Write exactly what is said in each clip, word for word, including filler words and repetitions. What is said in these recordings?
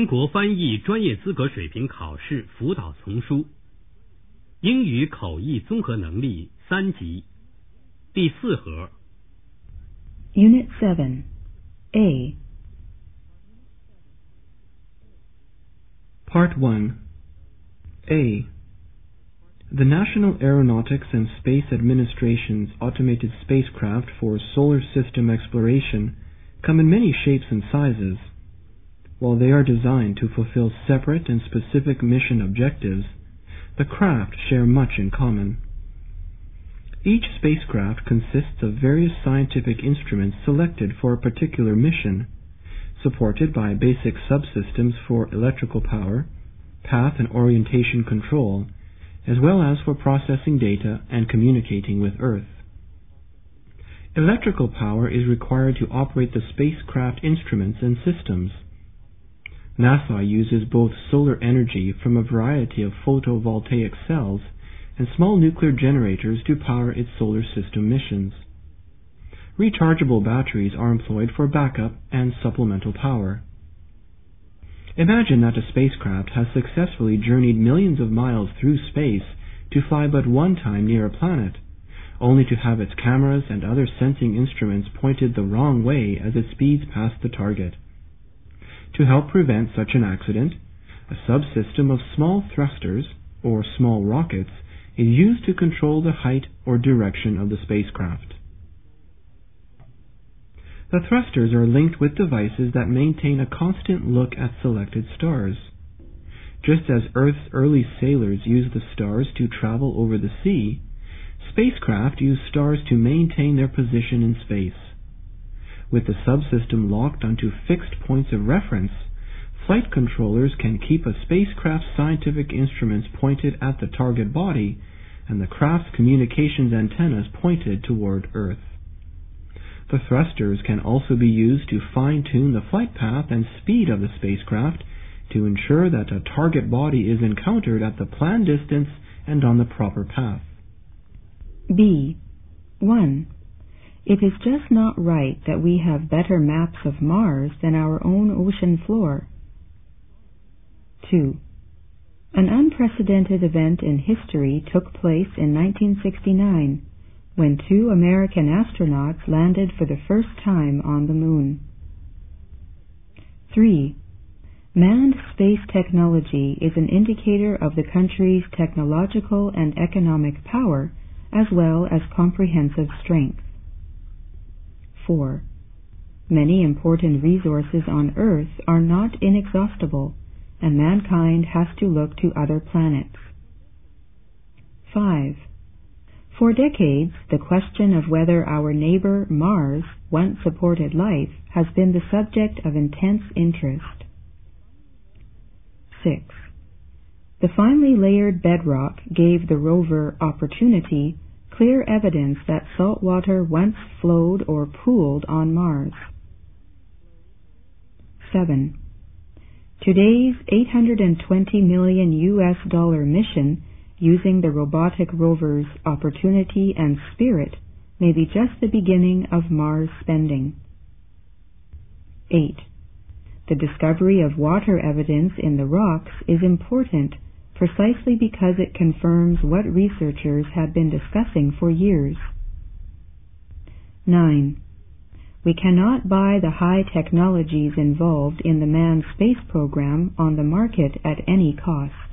中国翻译专业资格水平考试辅导丛书，英语口译综合能力三级，第四盒。 Unit seven, A. Part one. A. The National Aeronautics and Space Administration's automated spacecraft for solar system exploration come in many shapes and sizes. While they are designed to fulfill separate and specific mission objectives, the craft share much in common. Each spacecraft consists of various scientific instruments selected for a particular mission, supported by basic subsystems for electrical power, path and orientation control, as well as for processing data and communicating with Earth. Electrical power is required to operate the spacecraft instruments and systems. NASA uses both solar energy from a variety of photovoltaic cells and small nuclear generators to power its solar system missions. Rechargeable batteries are employed for backup and supplemental power. Imagine that a spacecraft has successfully journeyed millions of miles through space to fly but one time near a planet, only to have its cameras and other sensing instruments pointed the wrong way as it speeds past the target. To help prevent such an accident, a subsystem of small thrusters, or small rockets, is used to control the height or direction of the spacecraft. The thrusters are linked with devices that maintain a constant look at selected stars. Just as Earth's early sailors used the stars to travel over the sea, spacecraft use stars to maintain their position in space. With the subsystem locked onto fixed points of reference, flight controllers can keep a spacecraft's scientific instruments pointed at the target body and the craft's communications antennas pointed toward Earth. The thrusters can also be used to fine-tune the flight path and speed of the spacecraft to ensure that a target body is encountered at the planned distance and on the proper path. B. one. It is just not right that we have better maps of Mars than our own ocean floor. two. An unprecedented event in history took place in nineteen sixty-nine, when two American astronauts landed for the first time on the Moon. three. Manned space technology is an indicator of the country's technological and economic power, as well as comprehensive strength. four. Many important resources on Earth are not inexhaustible, and mankind has to look to other planets. five. For decades, the question of whether our neighbor Mars once supported life has been the subject of intense interest. six. The finely layered bedrock gave the rover Opportunity clear evidence that salt water once flowed or pooled on Mars. seven. Today's eight hundred twenty million U S dollar mission using the robotic rovers Opportunity and Spirit may be just the beginning of Mars spending. eight. The discovery of water evidence in the rocks is important precisely because it confirms what researchers had been discussing for years. nine. We cannot buy the high technologies involved in the manned space program on the market at any cost.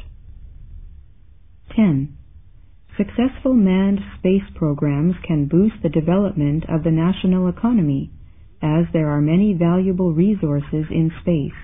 ten. Successful manned space programs can boost the development of the national economy, as there are many valuable resources in space.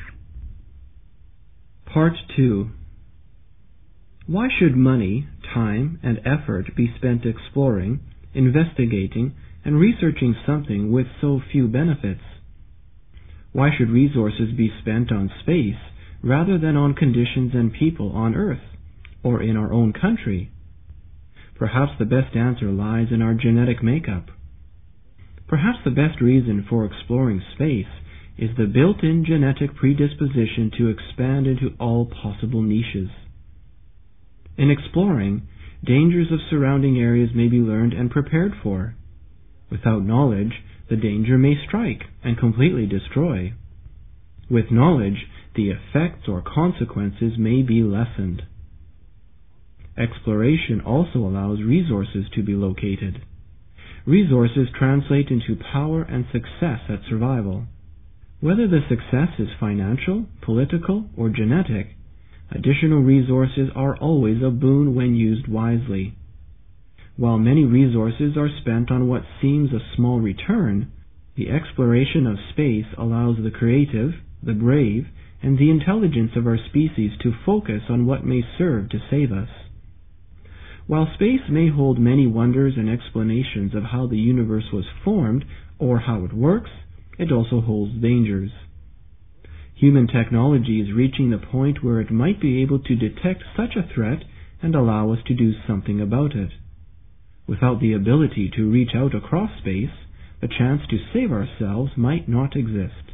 Part two. Why should money, time, and effort be spent exploring, investigating, and researching something with so few benefits? Why should resources be spent on space rather than on conditions and people on Earth, or in our own country? Perhaps the best answer lies in our genetic makeup. Perhaps the best reason for exploring space is the built-in genetic predisposition to expand into all possible niches. In exploring, dangers of surrounding areas may be learned and prepared for. Without knowledge, the danger may strike and completely destroy. With knowledge, the effects or consequences may be lessened. Exploration also allows resources to be located. Resources translate into power and success at survival. Whether the success is financial, political, or genetic, additional resources are always a boon when used wisely. While many resources are spent on what seems a small return, the exploration of space allows the creative, the brave, and the intelligence of our species to focus on what may serve to save us. While space may hold many wonders and explanations of how the universe was formed or how it works, it also holds dangers. Human technology is reaching the point where it might be able to detect such a threat and allow us to do something about it. Without the ability to reach out across space, the chance to save ourselves might not exist.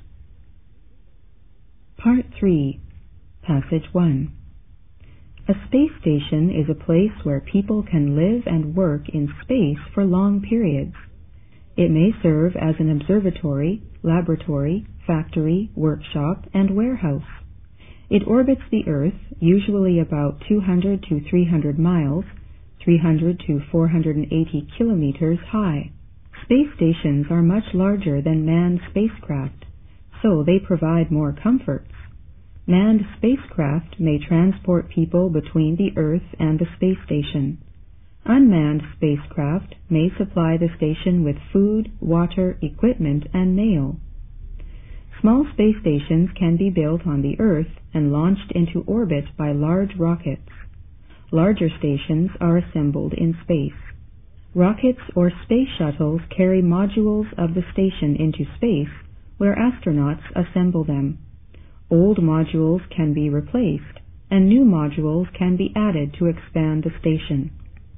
Part three, Passage one. A space station is a place where people can live and work in space for long periods. It may serve as an observatory, laboratory, factory, workshop, and warehouse. It orbits the Earth, usually about two hundred to three hundred miles, three hundred to four hundred eighty kilometers high. Space stations are much larger than manned spacecraft, so they provide more comforts. Manned spacecraft may transport people between the Earth and the space station. Unmanned spacecraft may supply the station with food, water, equipment, and mail. Small space stations can be built on the Earth and launched into orbit by large rockets. Larger stations are assembled in space. Rockets or space shuttles carry modules of the station into space, where astronauts assemble them. Old modules can be replaced, and new modules can be added to expand the station.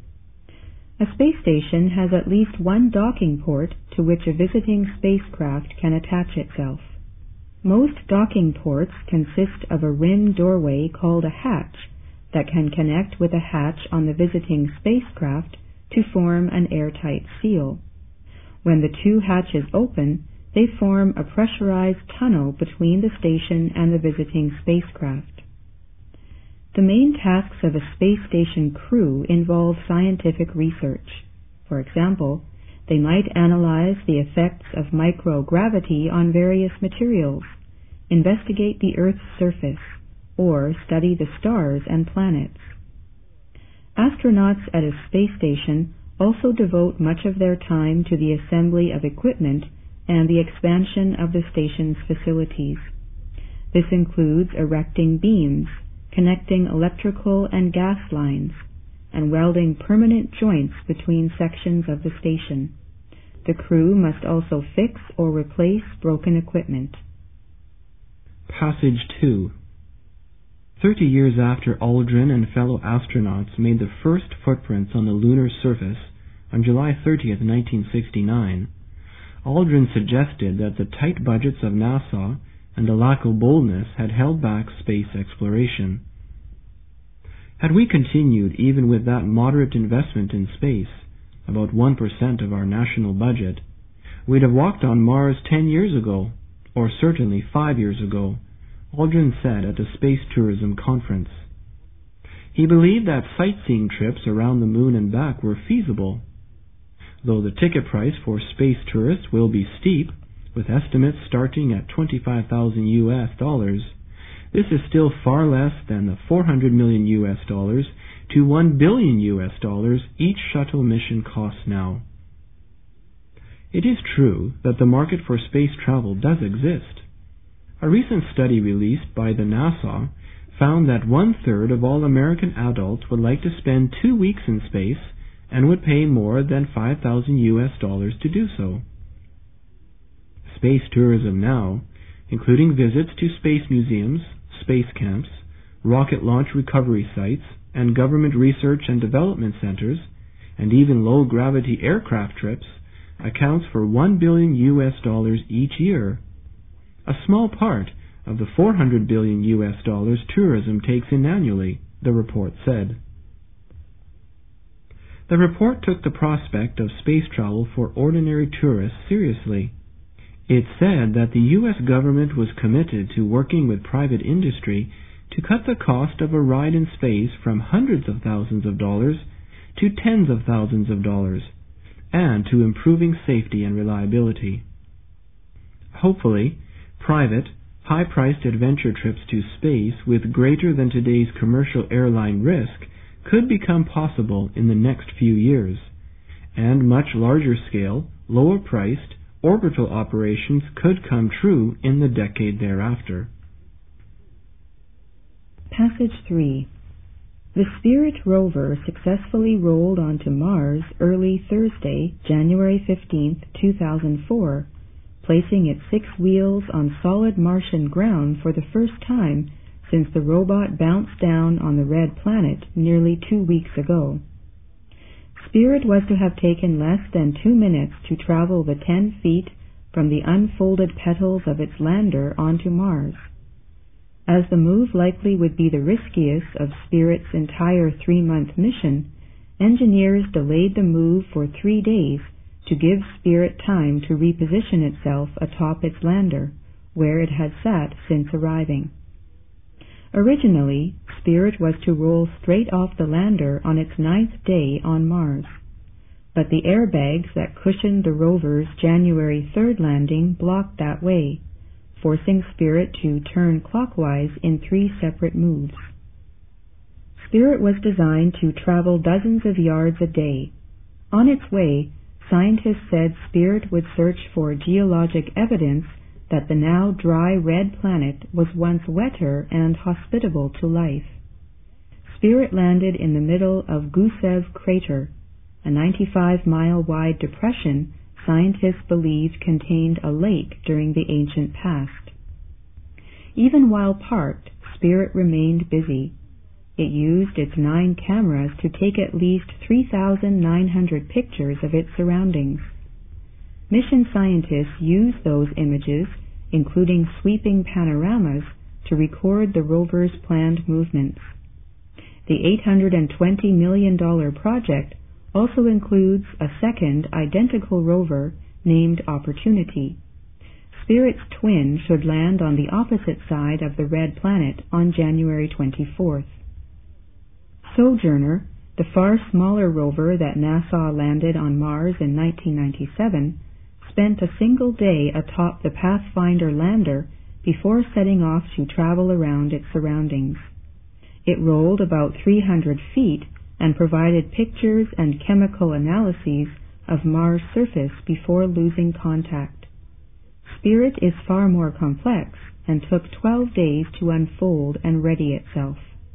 A space station has at least one docking port to which a visiting spacecraft can attach itself. Most docking ports consist of a rim doorway called a hatch that can connect with a hatch on the visiting spacecraft to form an airtight seal. When the two hatches open, they form a pressurized tunnel between the station and the visiting spacecraft. The main tasks of a space station crew involve scientific research. For example, they might analyze the effects of microgravity on various materials, investigate the Earth's surface, or study the stars and planets. Astronauts at a space station also devote much of their time to the assembly of equipment and the expansion of the station's facilities. This includes erecting beams, connecting electrical and gas lines, and welding permanent joints between sections of the station. The crew must also fix or replace broken equipment. Passage two. Thirty years after Aldrin and fellow astronauts made the first footprints on the lunar surface on July thirtieth, nineteen sixty-nine, Aldrin suggested that the tight budgets of NASA and the lack of boldness had held back space exploration. Had we continued even with that moderate investment in space, about one percent of our national budget, we'd have walked on Mars ten years ago, or certainly five years ago, Aldrin said at a space tourism conference. He believed that sightseeing trips around the moon and back were feasible. Though the ticket price for space tourists will be steep, with estimates starting at twenty-five thousand U S dollars, this is still far less than the four hundred million U S dollars to one billion U S dollars each shuttle mission costs now. It is true that the market for space travel does exist. A recent study released by the NASA found that one-third of all American adults would like to spend two weeks in space and would pay more than five thousand U S dollars to do so. Space tourism now, including visits to space museums, space camps, rocket launch recovery sites, and government research and development centers, and even low-gravity aircraft trips, accounts for one billion U S dollars each year. A small part of the four hundred billion U S dollars tourism takes in annually, the report said. The report took the prospect of space travel for ordinary tourists seriously. It said that the U S government was committed to working with private industry to cut the cost of a ride in space from hundreds of thousands of dollars to tens of thousands of dollars, and to improving safety and reliability. Hopefully, private, high-priced adventure trips to space with greater than today's commercial airline risk could become possible in the next few years, and much larger scale, lower-priced, orbital operations could come true in the decade thereafter. Passage three. The Spirit rover successfully rolled onto Mars early Thursday, January fifteenth, two thousand four, placing its six wheels on solid Martian ground for the first time since the robot bounced down on the red planet nearly two weeks ago. Spirit was to have taken less than two minutes to travel the ten feet from the unfolded petals of its lander onto Mars. As the move likely would be the riskiest of Spirit's entire three-month mission, engineers delayed the move for three days to give Spirit time to reposition itself atop its lander, where it had sat since arriving. Originally, Spirit was to roll straight off the lander on its ninth day on Mars, but the airbags that cushioned the rover's January third landing blocked that way, forcing Spirit to turn clockwise in three separate moves. Spirit was designed to travel dozens of yards a day. On its way, scientists said Spirit would search for geologic evidence that the now dry red planet was once wetter and hospitable to life. Spirit landed in the middle of Gusev Crater, a ninety-five mile wide depression scientists believed contained a lake during the ancient past. Even while parked, Spirit remained busy. It used its nine cameras to take at least three thousand nine hundred pictures of its surroundings. Mission scientists used those images, including sweeping panoramas, to record the rover's planned movements. The eight hundred twenty million dollars project also includes a second identical rover named Opportunity. Spirit's twin should land on the opposite side of the red planet on January twenty-fourth. Sojourner, the far smaller rover that NASA landed on Mars in nineteen ninety-seven, spent a single day atop the Pathfinder lander before setting off to travel around its surroundings. It rolled about three hundred feet and provided pictures and chemical analyses of Mars' surface before losing contact. Spirit is far more complex and took twelve days to unfold and ready itself.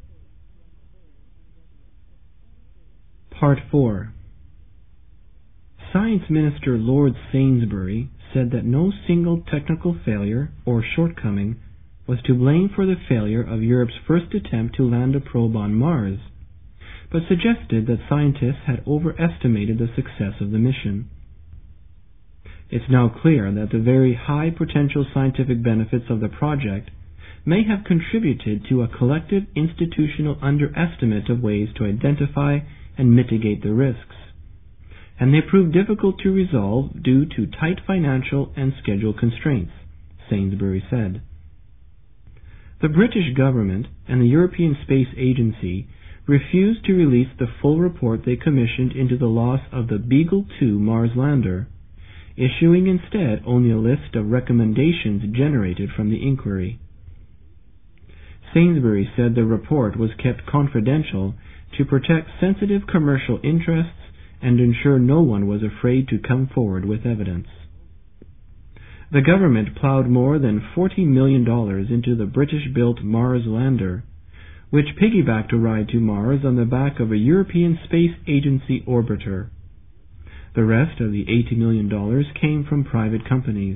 Part four. Science Minister Lord Sainsbury said that no single technical failure or shortcoming was to blame for the failure of Europe's first attempt to land a probe on Mars, but suggested that scientists had overestimated the success of the mission. It's now clear that the very high potential scientific benefits of the project may have contributed to a collective institutional underestimate of ways to identify and mitigate the risks, and they proved difficult to resolve due to tight financial and schedule constraints, Sainsbury said. The British government and the European Space Agency refused to release the full report they commissioned into the loss of the Beagle two Mars lander, issuing instead only a list of recommendations generated from the inquiry. Sainsbury said the report was kept confidential to protect sensitive commercial interests and ensure no one was afraid to come forward with evidence. The government plowed more than forty million dollars into the British-built Mars lander, which piggybacked a ride to Mars on the back of a European Space Agency orbiter. The rest of the eighty million dollars came from private companies.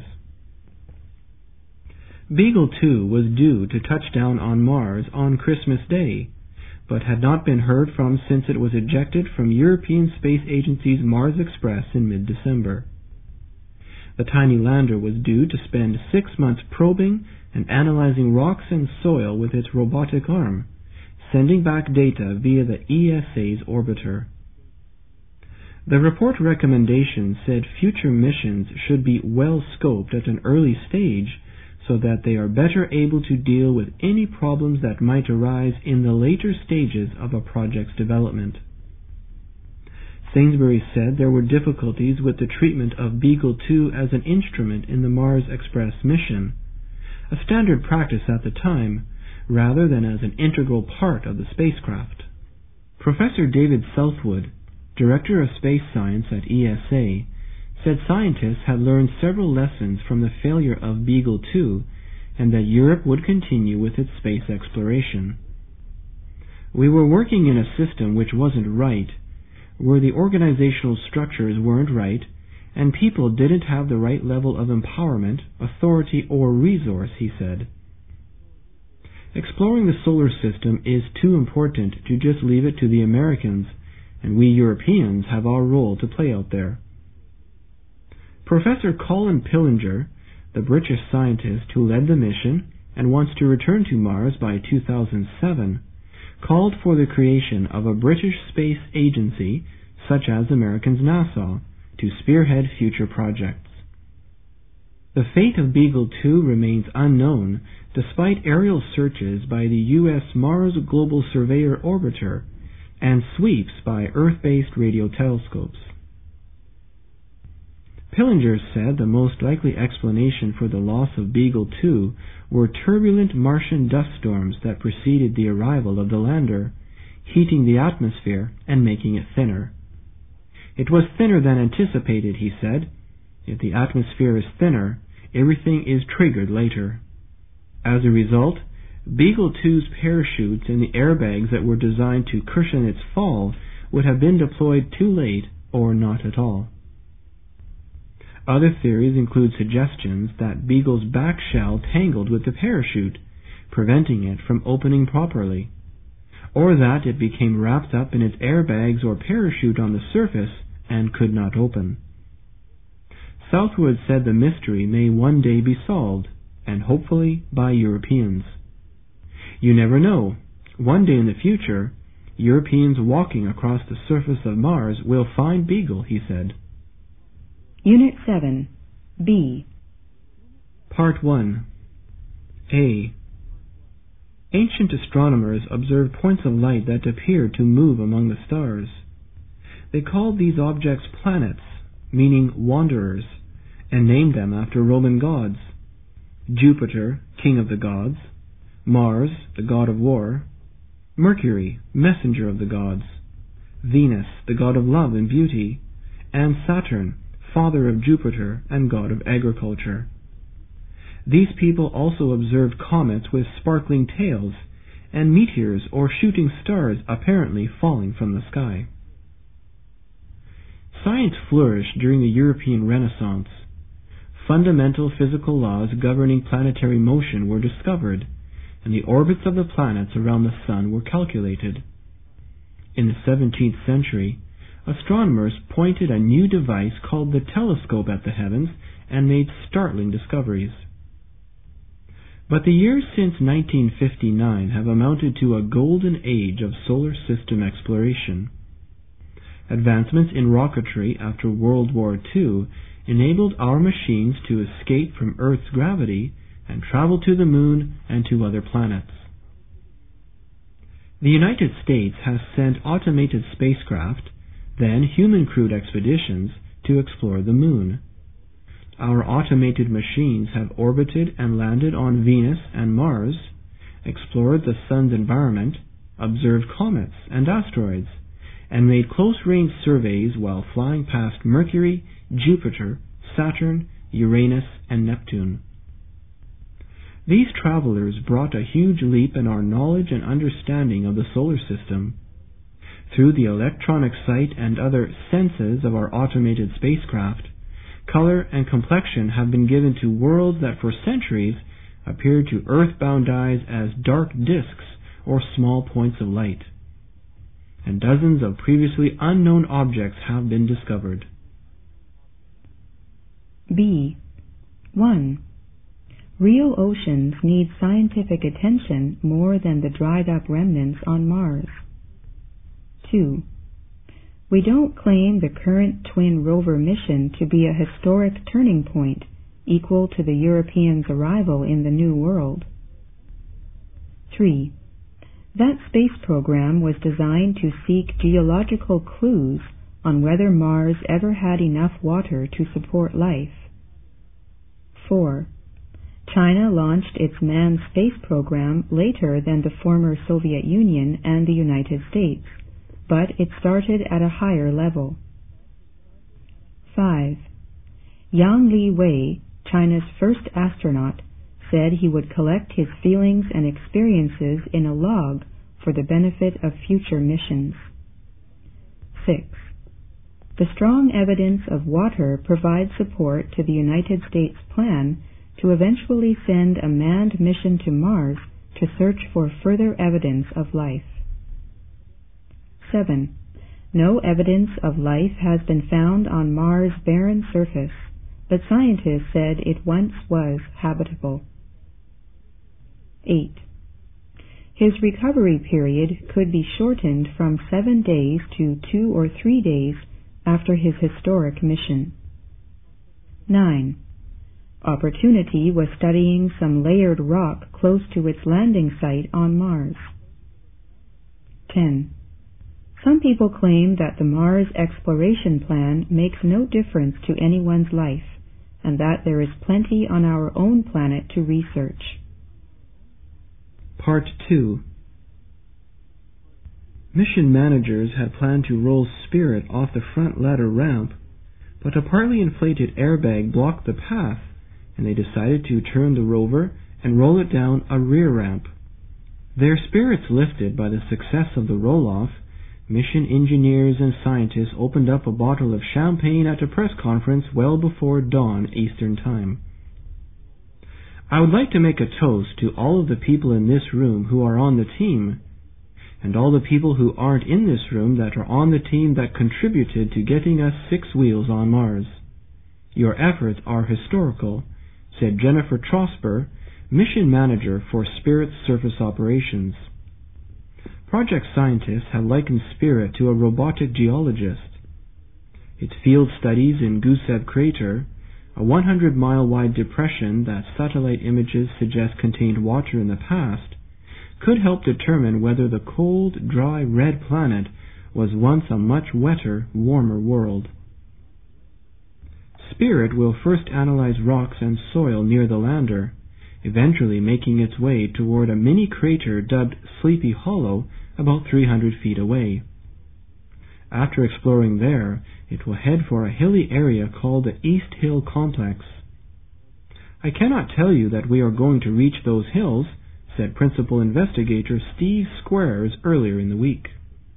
Beagle two was due to touch down on Mars on Christmas Day, but had not been heard from since it was ejected from European Space Agency's Mars Express in mid-December. The tiny lander was due to spend six months probing and analyzing rocks and soil with its robotic arm, sending back data via the E S A's orbiter. The report recommendation said future missions should be well scoped at an early stage so that they are better able to deal with any problems that might arise in the later stages of a project's development. Sainsbury said there were difficulties with the treatment of Beagle two as an instrument in the Mars Express mission, a standard practice at the time, rather than as an integral part of the spacecraft. Professor David Southwood, Director of Space Science at E S A, said scientists had learned several lessons from the failure of Beagle two and that Europe would continue with its space exploration. We were working in a system which wasn't right, where the organizational structures weren't right, and people didn't have the right level of empowerment, authority, or resource, he said. Exploring the solar system is too important to just leave it to the Americans, and we Europeans have our role to play out there. Professor Colin Pillinger, the British scientist who led the mission and wants to return to Mars by two thousand seven, called for the creation of a British space agency, such as Americans' NASA, to spearhead future projects. The fate of Beagle two remains unknown despite aerial searches by the U S Mars Global Surveyor Orbiter and sweeps by Earth-based radio telescopes. Pillinger said the most likely explanation for the loss of Beagle two were turbulent Martian dust storms that preceded the arrival of the lander, heating the atmosphere and making it thinner. It was thinner than anticipated, he said. If the atmosphere is thinner, everything is triggered later. As a result, Beagle two's parachutes and the airbags that were designed to cushion its fall would have been deployed too late or not at all. Other theories include suggestions that Beagle's back shell tangled with the parachute, preventing it from opening properly, or that it became wrapped up in its airbags or parachute on the surface and could not open. Southwood said the mystery may one day be solved, and hopefully by Europeans. You never know. One day in the future, Europeans walking across the surface of Mars will find Beagle, he said. Unit seven, B. Part one. A. Ancient astronomers observed points of light that appeared to move among the stars. They called these objects planets, meaning wanderers, and named them after Roman gods. Jupiter, king of the gods; Mars, the god of war; Mercury, messenger of the gods; Venus, the god of love and beauty; and Saturn, father of Jupiter and god of agriculture. These people also observed comets with sparkling tails, and meteors or shooting stars apparently falling from the sky. Science flourished during the European Renaissance. Fundamental physical laws governing planetary motion were discovered, and the orbits of the planets around the sun were calculated. In the seventeenth century, astronomers pointed a new device called the telescope at the heavens and made startling discoveries. But the years since nineteen fifty-nine have amounted to a golden age of solar system exploration. Advancements in rocketry after World War Two enabled our machines to escape from Earth's gravity and travel to the moon and to other planets. The United States has sent automated spacecraft, then human-crewed expeditions, to explore the moon. Our automated machines have orbited and landed on Venus and Mars, explored the sun's environment, observed comets and asteroids, and made close-range surveys while flying past Mercury, Jupiter, Saturn, Uranus, and Neptune. These travelers brought a huge leap in our knowledge and understanding of the solar system. Through the electronic sight and other senses of our automated spacecraft, color and complexion have been given to worlds that for centuries appeared to earthbound eyes as dark disks or small points of light. And dozens of previously unknown objects have been discovered. B. one. Real oceans need scientific attention more than the dried-up remnants on Mars. two. We don't claim the current twin rover mission to be a historic turning point equal to the Europeans' arrival in the New World. three. That space program was designed to seek geological clues on whether Mars ever had enough water to support life. four. China launched its manned space program later than the former Soviet Union and the United States, but it started at a higher level. five. Yang Li Wei, China's first astronaut, said he would collect his feelings and experiences in a log for the benefit of future missions. six. The strong evidence of water provides support to the United States plan to eventually send a manned mission to Mars to search for further evidence of life. seven. No evidence of life has been found on Mars' barren surface, but scientists said it once was habitable. eight. His recovery period could be shortened from seven days to two or three days after his historic mission. nine. Opportunity was studying some layered rock close to its landing site on Mars. ten. Some people claim that the Mars exploration plan makes no difference to anyone's life, and that there is plenty on our own planet to research. Part two. Mission managers had planned to roll Spirit off the front ladder ramp, but a partly inflated airbag blocked the path, and they decided to turn the rover and roll it down a rear ramp. Their spirits lifted by the success of the roll-off, mission engineers and scientists opened up a bottle of champagne at a press conference well before dawn Eastern Time. I would like to make a toast to all of the people in this room who are on the team, and all the people who aren't in this room that are on the team that contributed to getting us six wheels on Mars. Your efforts are historical, said Jennifer Trosper, mission manager for Spirit's surface operations. Project scientists have likened Spirit to a robotic geologist. Its field studies in Gusev Crater, a one hundred mile wide depression that satellite images suggest contained water in the past, could help determine whether the cold, dry, red planet was once a much wetter, warmer world. Spirit will first analyze rocks and soil near the lander, eventually making its way toward a mini crater dubbed Sleepy Hollow about three hundred feet away. After exploring there, it will head for a hilly area called the East Hill Complex. I cannot tell you that we are going to reach those hills, said Principal Investigator Steve Squares earlier in the week.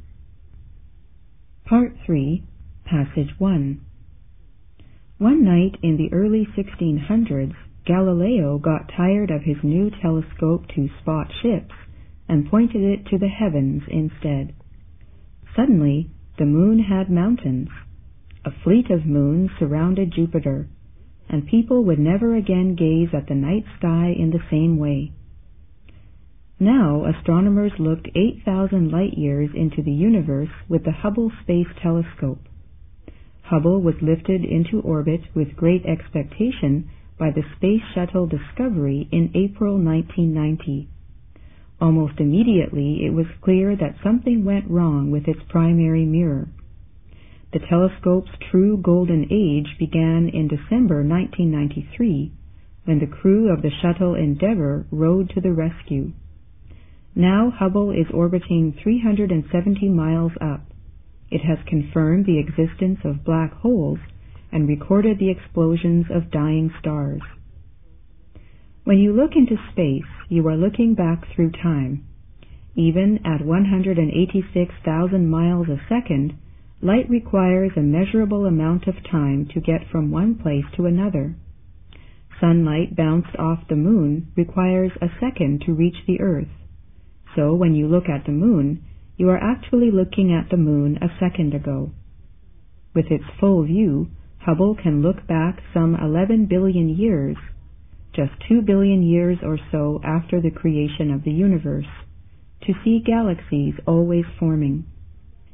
Part three, Passage one. One night in the early sixteen hundreds, Galileo got tired of his new telescope to spot ships and pointed it to the heavens instead. Suddenly, the moon had mountains. A fleet of moons surrounded Jupiter, and people would never again gaze at the night sky in the same way. Now astronomers looked eight thousand light years into the universe with the Hubble Space Telescope. Hubble was lifted into orbit with great expectation by the Space Shuttle Discovery in April nineteen ninety. Almost immediately it was clear that something went wrong with its primary mirror. The telescope's true golden age began in December nineteen ninety-three, when the crew of the shuttle Endeavour rode to the rescue. Now Hubble is orbiting three hundred seventy miles up. It has confirmed the existence of black holes and recorded the explosions of dying stars. When you look into space, you are looking back through time. Even at one hundred eighty-six thousand miles a second, light requires a measurable amount of time to get from one place to another. Sunlight bounced off the moon requires a second to reach the Earth. So when you look at the moon, you are actually looking at the moon a second ago. With its full view, Hubble can look back some eleven billion years, just two billion years or so after the creation of the universe, to see galaxies always forming.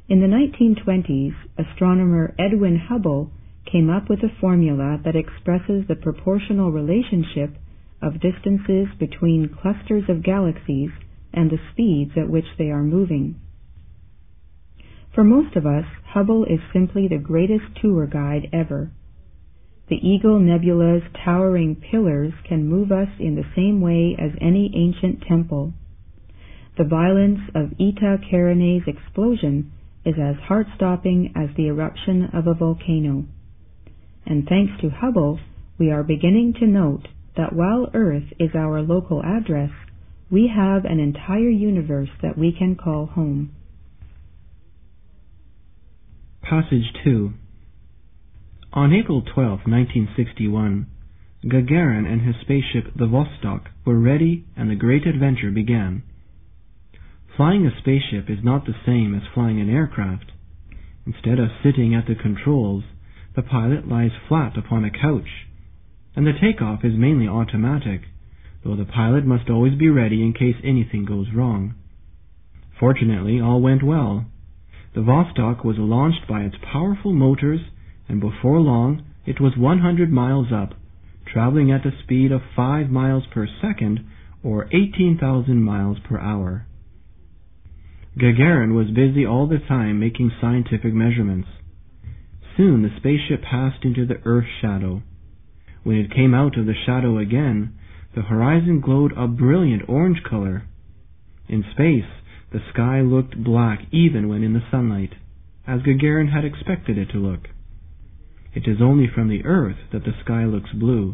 In the nineteen twenties, astronomer Edwin Hubble came up with a formula that expresses the proportional relationship of distances between clusters of galaxies and the speeds at which they are moving. For most of us, Hubble is simply the greatest tour guide ever. The Eagle Nebula's towering pillars can move us in the same way as any ancient temple. The violence of Eta Carinae's explosion is as heart-stopping as the eruption of a volcano. And thanks to Hubble, we are beginning to note that while Earth is our local address, we have an entire universe that we can call home. Passage two. On April twelfth, nineteen sixty-one, Gagarin and his spaceship the Vostok were ready and the great adventure began. Flying a spaceship is not the same as flying an aircraft. Instead of sitting at the controls, the pilot lies flat upon a couch, and the takeoff is mainly automatic, though the pilot must always be ready in case anything goes wrong. Fortunately, all went well. The Vostok was launched by its powerful motors, and before long it was one hundred miles up, traveling at a speed of five miles per second, or eighteen thousand miles per hour. Gagarin was busy all the time making scientific measurements. Soon the spaceship passed into the Earth's shadow. When it came out of the shadow again, the horizon glowed a brilliant orange color. In space, the sky looked black even when in the sunlight, as Gagarin had expected it to look. It is only from the Earth that the sky looks blue.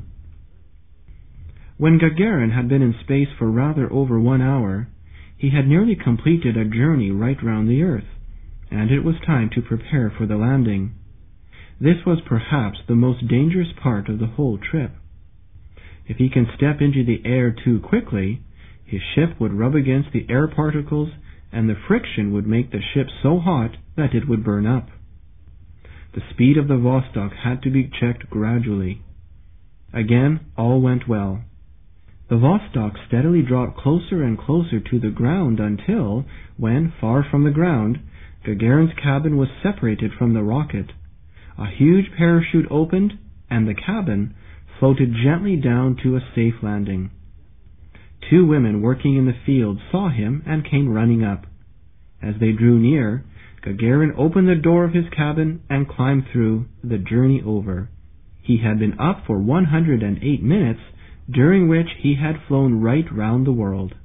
When Gagarin had been in space for rather over one hour, he had nearly completed a journey right round the Earth, and it was time to prepare for the landing. This was perhaps the most dangerous part of the whole trip. If he can step into the air too quickly, his ship would rub against the air particles, and the friction would make the ship so hot that it would burn up. The speed of the Vostok had to be checked gradually. Again, all went well. The Vostok steadily dropped closer and closer to the ground until, when, far from the ground, Gagarin's cabin was separated from the rocket. A huge parachute opened, and the cabin floated gently down to a safe landing. Two women working in the field saw him and came running up. As they drew near, Gagarin opened the door of his cabin and climbed through, the journey over. He had been up for one hundred eight minutes, during which he had flown right round the world.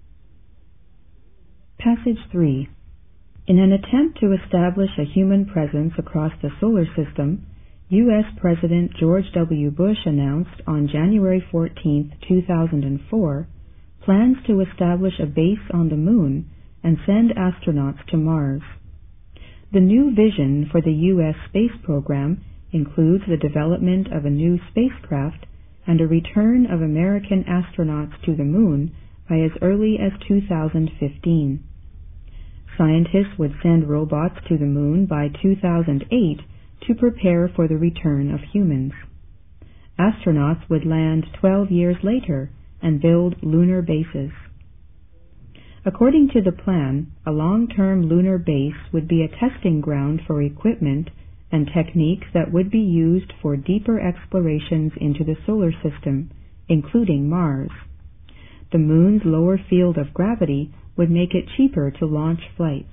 Passage three. In an attempt to establish a human presence across the solar system, U S President George W. Bush announced on January fourteenth, two thousand four, plans to establish a base on the Moon and send astronauts to Mars. The new vision for the U S space program includes the development of a new spacecraft and a return of American astronauts to the Moon by as early as two thousand fifteen. Scientists would send robots to the Moon by two thousand eight to prepare for the return of humans. Astronauts would land twelve years later and build lunar bases. According to the plan, a long-term lunar base would be a testing ground for equipment and techniques that would be used for deeper explorations into the solar system, including Mars. The Moon's lower field of gravity would make it cheaper to launch flights.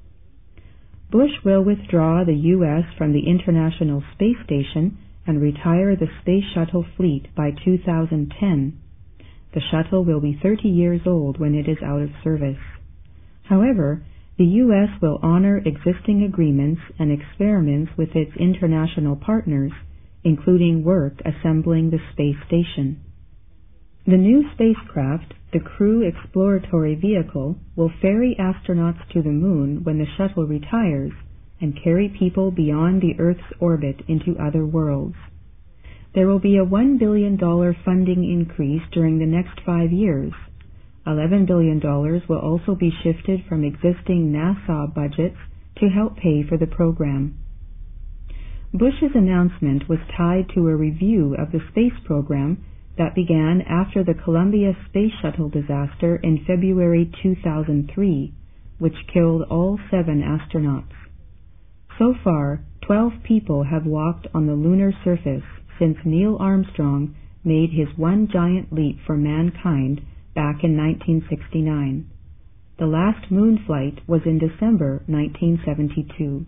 Bush will withdraw the U S from the International Space Station and retire the Space Shuttle fleet by two thousand ten. The shuttle will be thirty years old when it is out of service. However, the U S will honor existing agreements and experiments with its international partners, including work assembling the space station. The new spacecraft, the Crew Exploratory Vehicle, will ferry astronauts to the Moon when the shuttle retires and carry people beyond the Earth's orbit into other worlds. There will be a one billion dollars funding increase during the next five years. eleven billion dollars will also be shifted from existing NASA budgets to help pay for the program. Bush's announcement was tied to a review of the space program that began after the Columbia Space Shuttle disaster in February two thousand three, which killed all seven astronauts. So far, twelve people have walked on the lunar surface since Neil Armstrong made his one giant leap for mankind back in nineteen sixty-nine. The last moon flight was in December nineteen seventy-two.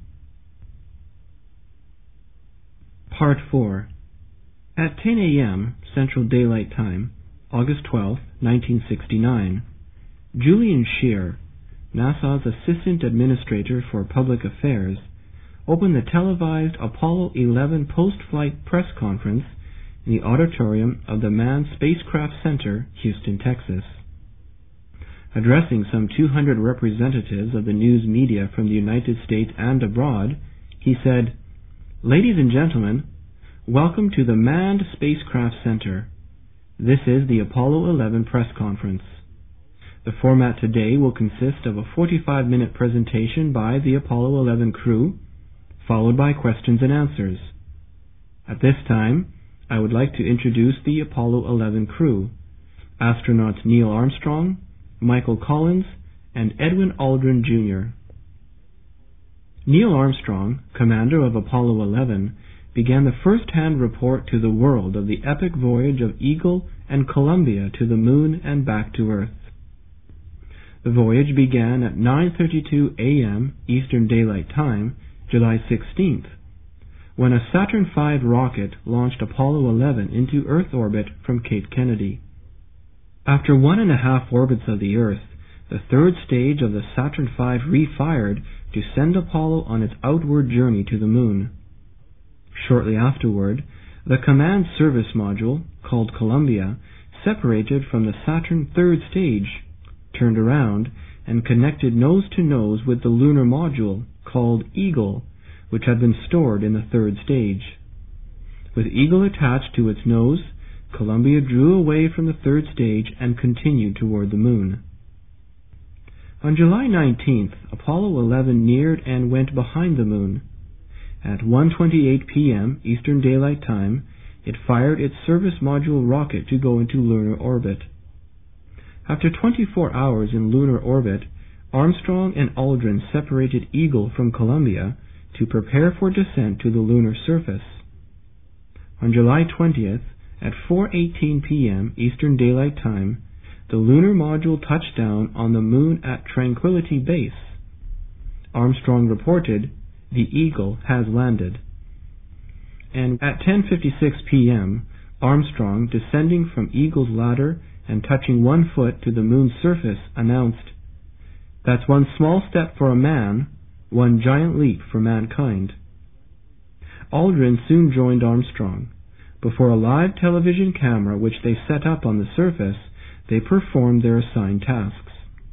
Part four. At ten a.m. Central Daylight Time, August twelfth, nineteen sixty-nine, Julian Scheer, NASA's Assistant Administrator for Public Affairs, opened the televised Apollo eleven post-flight press conference in the auditorium of the Manned Spacecraft Center, Houston, Texas. Addressing some two hundred representatives of the news media from the United States and abroad, he said, "Ladies and gentlemen, welcome to the Manned Spacecraft Center. This is the Apollo eleven press conference. The format today will consist of a forty-five minute presentation by the Apollo eleven crew, followed by questions and answers. At this time, I would like to introduce the Apollo eleven crew, astronauts Neil Armstrong, Michael Collins, and Edwin Aldrin, Junior Neil Armstrong, commander of Apollo eleven, began the first-hand report to the world of the epic voyage of Eagle and Columbia to the Moon and back to Earth. The voyage began at nine thirty-two a.m. Eastern Daylight Time, July sixteenth, when a Saturn five rocket launched Apollo eleven into Earth orbit from Cape Kennedy. After one and a half orbits of the Earth, the third stage of the Saturn five refired to send Apollo on its outward journey to the Moon. Shortly afterward, the Command Service Module, called Columbia, separated from the Saturn third stage, turned around, and connected nose-to-nose with the lunar module, called Eagle, which had been stored in the third stage. With Eagle attached to its nose, Columbia drew away from the third stage and continued toward the Moon. On July nineteenth, Apollo eleven neared and went behind the Moon. At one twenty-eight p.m. Eastern Daylight Time, it fired its service module rocket to go into lunar orbit. After twenty-four hours in lunar orbit, Armstrong and Aldrin separated Eagle from Columbia to prepare for descent to the lunar surface. On July twentieth, at four eighteen p.m. Eastern Daylight Time, the lunar module touched down on the Moon at Tranquility Base. Armstrong reported, "The Eagle has landed." And at ten fifty-six p.m., Armstrong, descending from Eagle's ladder and touching one foot to the Moon's surface, announced, "That's one small step for a man, one giant leap for mankind." Aldrin soon joined Armstrong. Before a live television camera which they set up on the surface, they performed their assigned tasks.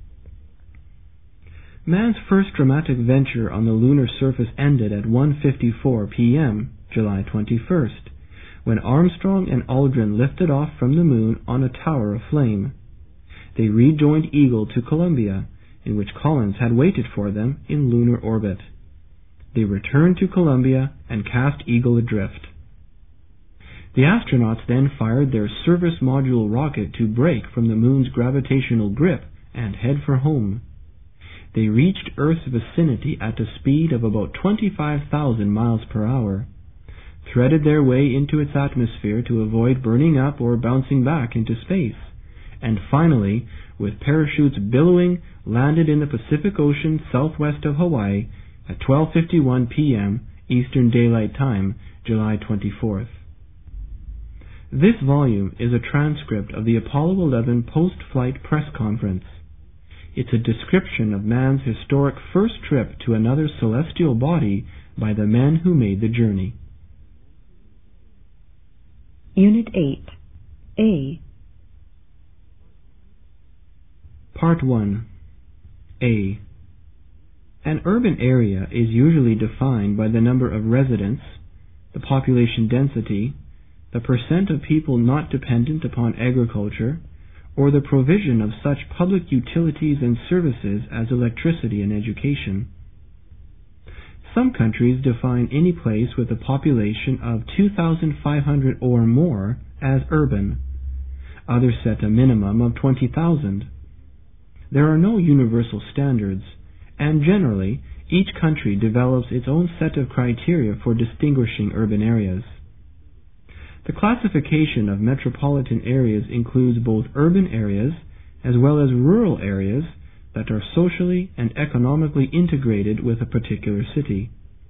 Man's first dramatic venture on the lunar surface ended at one fifty-four p.m., July twenty-first, when Armstrong and Aldrin lifted off from the Moon on a tower of flame. They rejoined Eagle to Columbia, in which Collins had waited for them in lunar orbit. They returned to Columbia and cast Eagle adrift. The astronauts then fired their service module rocket to break from the Moon's gravitational grip and head for home. They reached Earth's vicinity at a speed of about twenty-five thousand miles per hour, threaded their way into its atmosphere to avoid burning up or bouncing back into space, and finally, with parachutes billowing, landed in the Pacific Ocean southwest of Hawaii at twelve fifty-one p.m. Eastern Daylight Time, July twenty-fourth. This volume is a transcript of the Apollo eleven post-flight press conference. It's a description of man's historic first trip to another celestial body by the men who made the journey. Unit eight. A. Part one. A. An urban area is usually defined by the number of residents, the population density, the percent of people not dependent upon agriculture, or the provision of such public utilities and services as electricity and education. Some countries define any place with a population of two thousand five hundred or more as urban. Others set a minimum of twenty thousand. There are no universal standards, and generally, each country develops its own set of criteria for distinguishing urban areas. The classification of metropolitan areas includes both urban areas as well as rural areas that are socially and economically integrated with a particular city.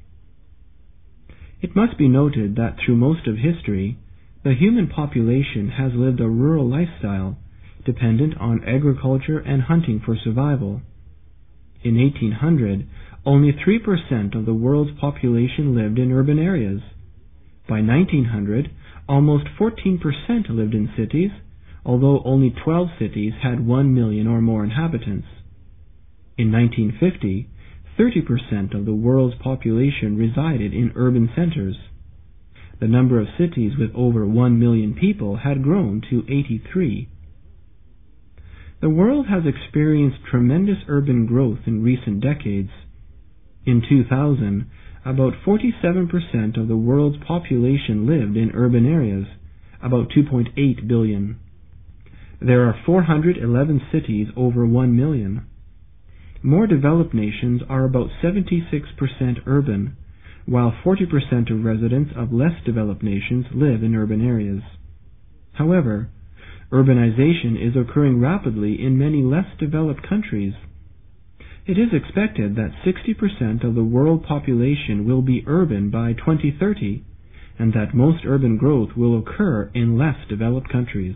It must be noted that through most of history, the human population has lived a rural lifestyle, dependent on agriculture and hunting for survival. In eighteen hundred, only three percent of the world's population lived in urban areas. By nineteen hundred, almost fourteen percent lived in cities, although only twelve cities had one million or more inhabitants. In nineteen fifty, thirty percent of the world's population resided in urban centers. The number of cities with over one million people had grown to eighty-three. The world has experienced tremendous urban growth in recent decades. In two thousand, about forty-seven percent of the world's population lived in urban areas, about two point eight billion. There are four hundred eleven cities over one million. More developed nations are about seventy-six percent urban, while forty percent of residents of less developed nations live in urban areas. However, urbanization is occurring rapidly in many less developed countries. It is expected that sixty percent of the world population will be urban by twenty thirty, and that most urban growth will occur in less developed countries.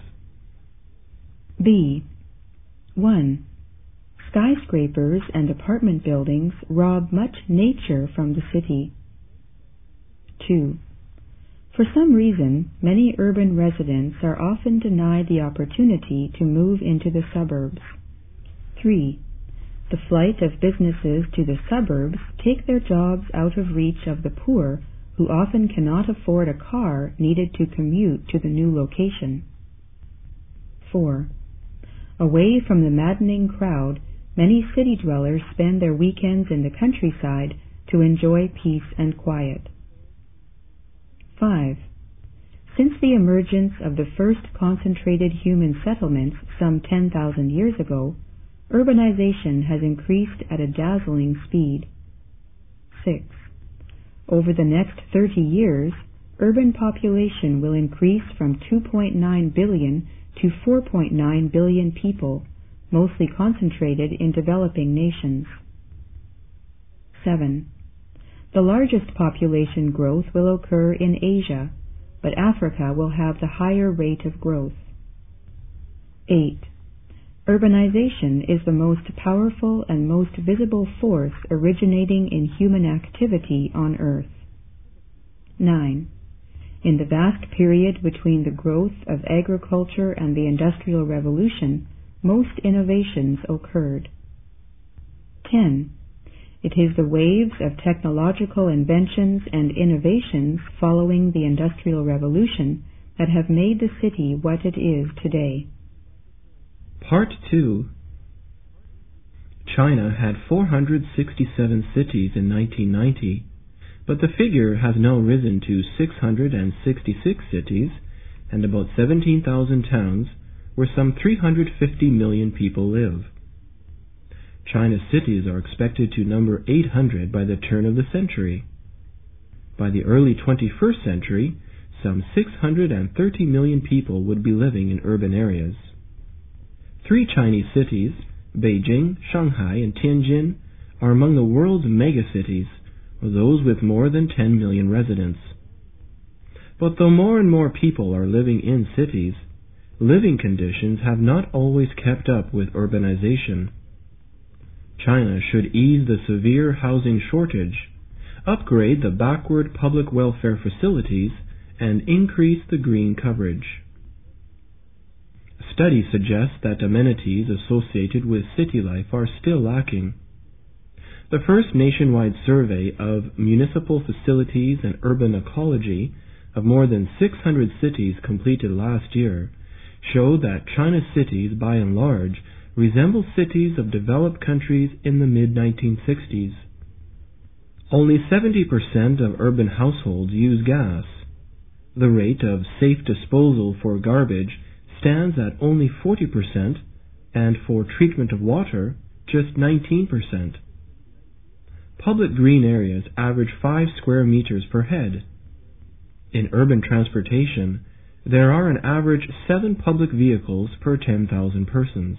B. one. Skyscrapers and apartment buildings rob much nature from the city. two. For some reason, many urban residents are often denied the opportunity to move into the suburbs. three. The flight of businesses to the suburbs take their jobs out of reach of the poor, who often cannot afford a car needed to commute to the new location. four. Away from the maddening crowd, many city dwellers spend their weekends in the countryside to enjoy peace and quiet. five. Since the emergence of the first concentrated human settlements some ten thousand years ago, urbanization has increased at a dazzling speed. six. Over the next thirty years, urban population will increase from two point nine billion to four point nine billion people, mostly concentrated in developing nations. seven. The largest population growth will occur in Asia, but Africa will have the higher rate of growth. eight. Urbanization is the most powerful and most visible force originating in human activity on Earth. nine. In the vast period between the growth of agriculture and the Industrial Revolution, most innovations occurred. ten. It is the waves of technological inventions and innovations following the Industrial Revolution that have made the city what it is today. Part two. China had four hundred sixty-seven cities in nineteen ninety, but the figure has now risen to six hundred sixty-six cities and about seventeen thousand towns, where some three hundred fifty million people live. China's cities are expected to number eight hundred by the turn of the century. By the early twenty-first century, some six hundred thirty million people would be living in urban areas. Three Chinese cities, Beijing, Shanghai, and Tianjin, are among the world's megacities, or those with more than ten million residents. But though more and more people are living in cities, living conditions have not always kept up with urbanization. China should ease the severe housing shortage, upgrade the backward public welfare facilities, and increase the green coverage. Studies suggest that amenities associated with city life are still lacking. The first nationwide survey of municipal facilities and urban ecology of more than six hundred cities completed last year showed that China's cities, by and large, resemble cities of developed countries in the mid nineteen sixties. Only seventy percent of urban households use gas. The rate of safe disposal for garbage stands at only forty percent, and for treatment of water, just nineteen percent. public green areas average five square meters per head. In urban transportation, there are an average seven public vehicles per ten thousand persons.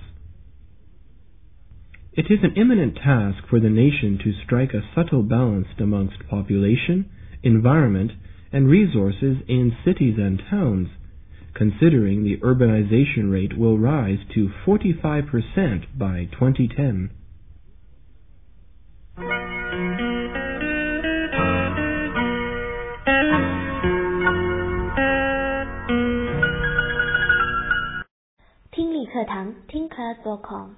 It is an imminent task for the nation to strike a subtle balance amongst population, environment, and resources in cities and towns, considering the urbanization rate will rise to forty-five percent by twenty ten. 听力课堂听 class dot com